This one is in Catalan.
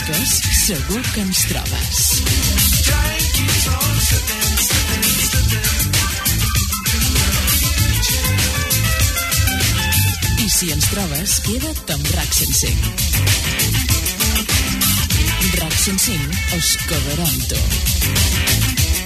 busques, segur que ens trobes. I si ens trobes, queda't amb RAC 105. RAC 105 es quedarà amb tu.